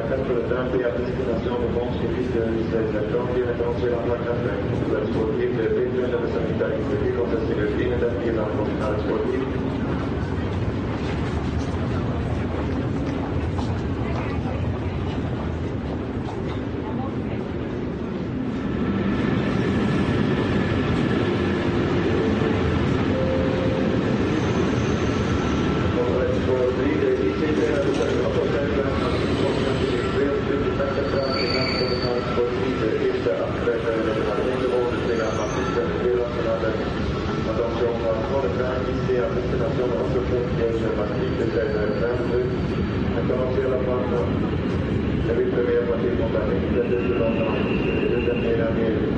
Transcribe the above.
24 le drapeau à destination de Mont-Suisse de septembre, attention à la plaque pour la sportive de Pétrien de la sanitaire exécutée contre la sécurité d'appui dans le final sportif. Jag vill förmedla till kontakten, det är